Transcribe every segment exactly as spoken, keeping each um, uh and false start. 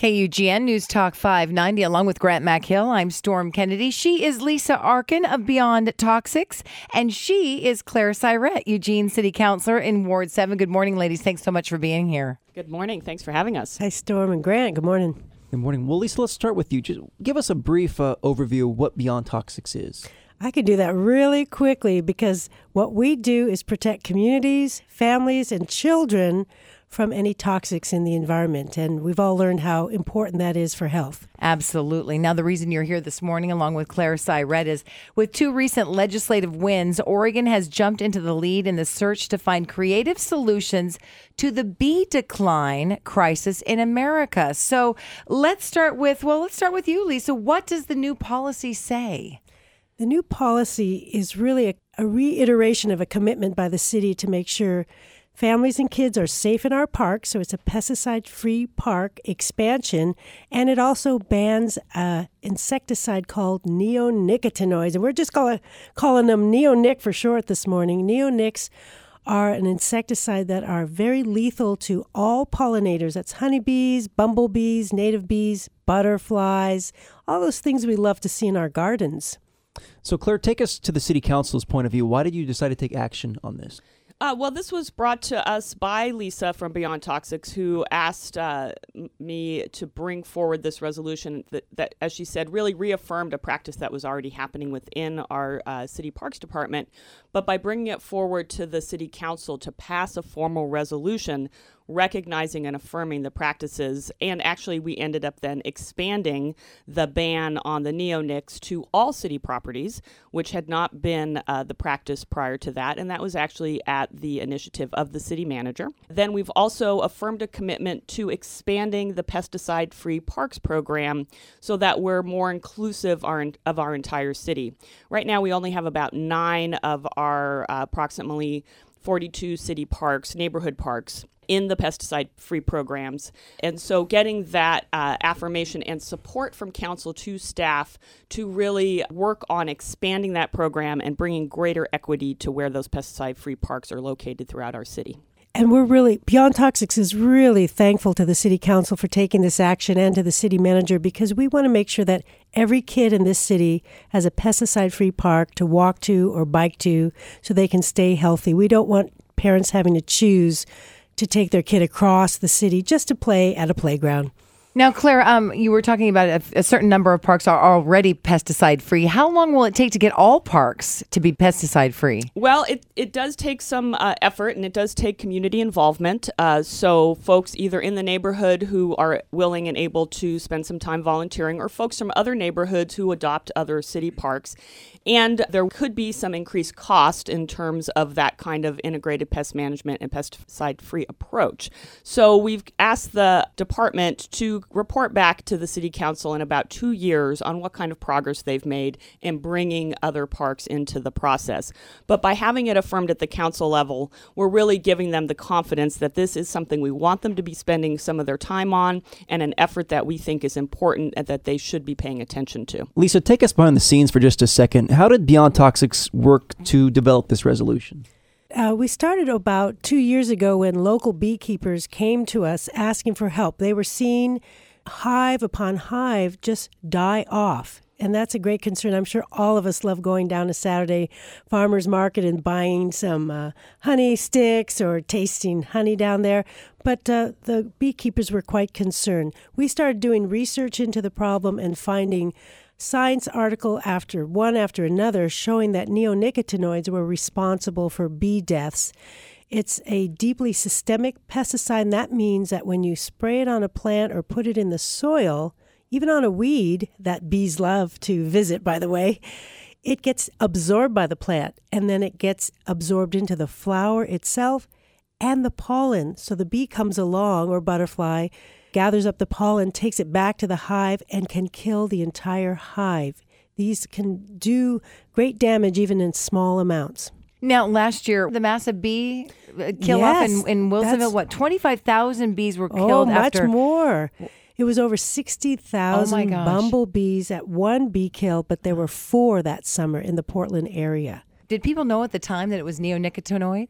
K U G N News Talk five ninety, along with Grant McHill. I'm Storm Kennedy. She is Lisa Arkin of Beyond Toxics, and she is Claire Syrett, Eugene City Councilor in Ward seven. Good morning, ladies. Thanks so much for being here. Good morning. Thanks for having us. Hi, Storm and Grant. Good morning. Good morning. Well, Lisa, let's start with you. Just give us a brief uh, overview of what Beyond Toxics is. I could do that really quickly because what we do is protect communities, families, and children from any toxics in the environment. And we've all learned how important that is for health. Absolutely. Now, the reason you're here this morning, along with Claire Syrett, is with two recent legislative wins, Oregon has jumped into the lead in the search to find creative solutions to the bee decline crisis in America. So let's start with, well, let's start with you, Lisa. What does the new policy say? The new policy is really a, a reiteration of a commitment by the city to make sure families and kids are safe in our parks, so it's a pesticide-free park expansion, and it also bans an insecticide called neonicotinoids, and we're just call it, calling them neonic for short this morning. Neonics are an insecticide that are very lethal to all pollinators. That's honeybees, bumblebees, native bees, butterflies, all those things we love to see in our gardens. So, Claire, take us to the City Council's point of view. Why did you decide to take action on this? Uh, well, this was brought to us by Lisa from Beyond Toxics, who asked uh, m- me to bring forward this resolution that, that, as she said, really reaffirmed a practice that was already happening within our uh, City Parks Department. But by bringing it forward to the City Council to pass a formal resolution recognizing and affirming the practices, and actually we ended up then expanding the ban on the neonics to all city properties, which had not been uh, the practice prior to that, and that was actually at the initiative of the city manager. Then we've also affirmed a commitment to expanding the pesticide-free parks program so that we're more inclusive our, of our entire city. Right now we only have about nine of our uh, approximately forty-two city parks, neighborhood parks, in the pesticide-free programs. And so getting that uh, affirmation and support from council to staff to really work on expanding that program and bringing greater equity to where those pesticide-free parks are located throughout our city. And we're really, Beyond Toxics is really thankful to the City Council for taking this action and to the city manager, because we want to make sure that every kid in this city has a pesticide-free park to walk to or bike to so they can stay healthy. We don't want parents having to choose to take their kid across the city just to play at a playground. Now, Claire, um, you were talking about a, a certain number of parks are already pesticide-free. How long will it take to get all parks to be pesticide-free? Well, it, it does take some uh, effort, and it does take community involvement. Uh, so folks either in the neighborhood who are willing and able to spend some time volunteering, or folks from other neighborhoods who adopt other city parks. And there could be some increased cost in terms of that kind of integrated pest management and pesticide-free approach. So we've asked the department to report back to the City Council in about two years on what kind of progress they've made in bringing other parks into the process. But by having it affirmed at the council level, we're really giving them the confidence that this is something we want them to be spending some of their time on, and an effort that we think is important and that they should be paying attention to. Lisa, take us behind the scenes for just a second. How did Beyond Toxics work to develop this resolution? Uh, we started about two years ago when local beekeepers came to us asking for help. They were seeing hive upon hive just die off. And that's a great concern. I'm sure all of us love going down to Saturday farmers market and buying some uh, honey sticks or tasting honey down there. But uh, the beekeepers were quite concerned. We started doing research into the problem and finding science article after one after another showing that neonicotinoids were responsible for bee deaths. It's a deeply systemic pesticide, and that means that when you spray it on a plant or put it in the soil, even on a weed that bees love to visit, by the way, it gets absorbed by the plant, and then it gets absorbed into the flower itself and the pollen. So the bee comes along, or butterfly, gathers up the pollen, takes it back to the hive, and can kill the entire hive. These can do great damage even in small amounts. Now, last year, the massive bee kill Yes, off in, in Wilsonville, that's- what, twenty-five thousand bees were Oh, killed much after... more. It was over sixty thousand Oh my gosh. bumblebees at one bee kill, but there were four that summer in the Portland area. Did people know at the time that it was neonicotinoids?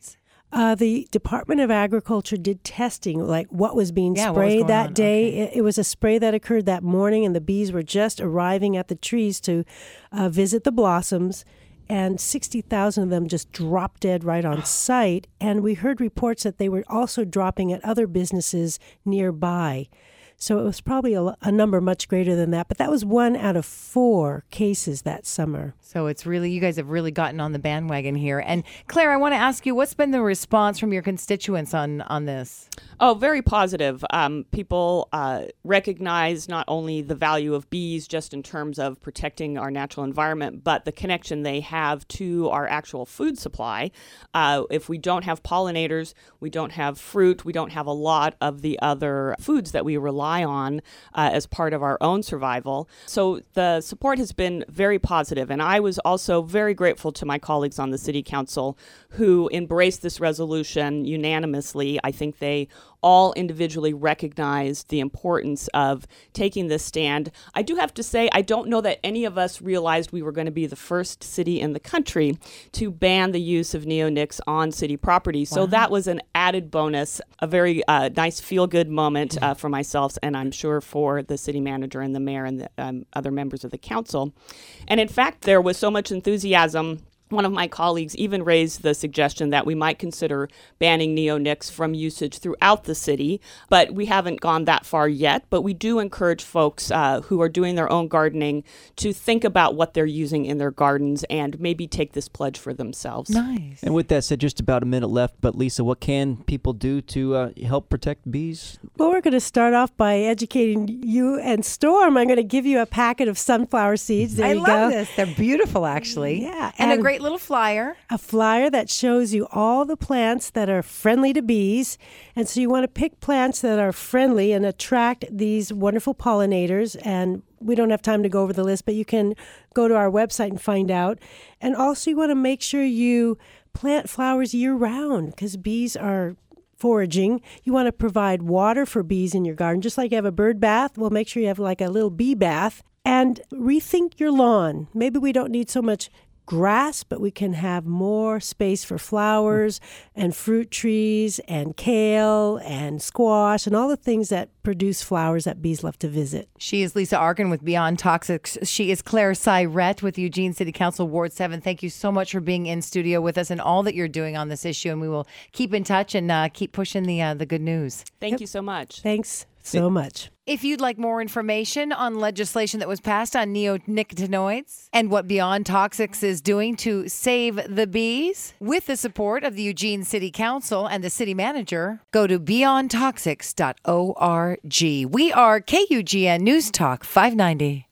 Uh, the Department of Agriculture did testing, like what was being Yeah, what was sprayed going that on? day. Okay. It, it was a spray that occurred that morning, and the bees were just arriving at the trees to uh, visit the blossoms. And sixty thousand of them just dropped dead right on site. And we heard reports that they were also dropping at other businesses nearby. So it was probably a, a number much greater than that. But that was one out of four cases that summer. So it's really, you guys have really gotten on the bandwagon here. And Claire, I want to ask you, what's been the response from your constituents on, on this? Oh, very positive. Um, people uh, recognize not only the value of bees just in terms of protecting our natural environment, but the connection they have to our actual food supply. Uh, if we don't have pollinators, we don't have fruit, we don't have a lot of the other foods that we rely on uh, as part of our own survival. So the support has been very positive, and I was also very grateful to my colleagues on the City Council who embraced this resolution unanimously. I think they all individually recognized the importance of taking this stand. I do have to say, I don't know that any of us realized we were going to be the first city in the country to ban the use of neonics on city property. So Wow. that was an added bonus, a very uh, nice feel-good moment uh, for myself, and I'm sure for the city manager and the mayor and the um, other members of the council. And in fact, there was so much enthusiasm. One of my colleagues even raised the suggestion that we might consider banning neonics from usage throughout the city, but we haven't gone that far yet. But we do encourage folks uh, who are doing their own gardening to think about what they're using in their gardens and maybe take this pledge for themselves. Nice. And with that said, just about a minute left. But Lisa, what can people do to uh, help protect bees? Well, we're going to start off by educating you and Storm. I'm going to give you a packet of sunflower seeds. There I you love go. this. They're beautiful, actually. Yeah, And, a and- great little flyer. A flyer that shows you all the plants that are friendly to bees. And so you want to pick plants that are friendly and attract these wonderful pollinators. And we don't have time to go over the list, but you can go to our website and find out. And also you want to make sure you plant flowers year round because bees are foraging. You want to provide water for bees in your garden. Just like you have a bird bath, well, make sure you have like a little bee bath. And rethink your lawn. Maybe we don't need so much grass, but we can have more space for flowers and fruit trees and kale and squash and all the things that produce flowers that bees love to visit. She is Lisa Arkin with Beyond Toxics. She is Claire Cyrette with Eugene City Council Ward seven. Thank you so much for being in studio with us and all that you're doing on this issue. And we will keep in touch and uh, keep pushing the uh, the good news. Thank you so much. Thanks so much. If you'd like more information on legislation that was passed on neonicotinoids and what Beyond Toxics is doing to save the bees, with the support of the Eugene City Council and the city manager, go to beyond toxics dot org. We are K U G N News Talk five ninety.